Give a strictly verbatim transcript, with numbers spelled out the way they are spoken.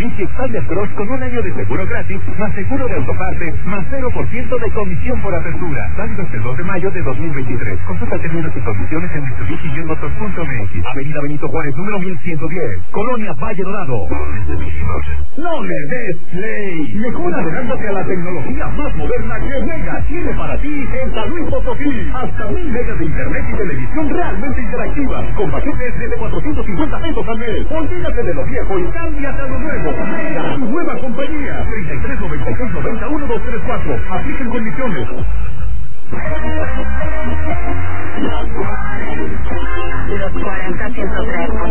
Mitsubishi Expander Cross con un año de seguro gratis, más seguro de autopartes, más cero por ciento de comisión por apertura. Válido hasta el dos de mayo de dos mil veintitrés. Consulta términos y condiciones en mitsubishi motors punto m x. Avenida Benito Juárez, número mil ciento diez. Colonia Valle Dorado. No le des play. Mejor adelántate a la tecnología más moderna que Mega tiene para ti en San Luis Potosí. Hasta mil megas de internet y televisión realmente interactiva, con paquetes desde cuatrocientos cincuenta pesos al mes. Olvídate de lo viejo y cámbiate a lo nuevo. Mega, tu nueva compañía. treinta y tres noventa y seis noventa uno dos tres cuatro. Apliquen condiciones. Los cuarenta, ciento tres.